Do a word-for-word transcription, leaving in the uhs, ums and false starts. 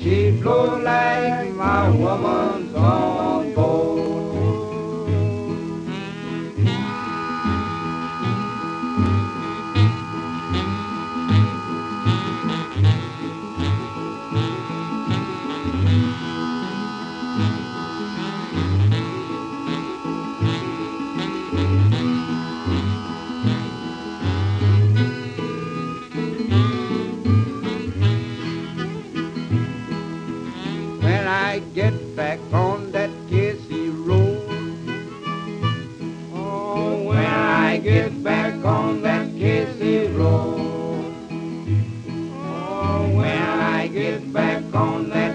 She flows like my woman's on board. When I get back on that Casey road, oh, when I get back on that Casey road, oh, when I get back on that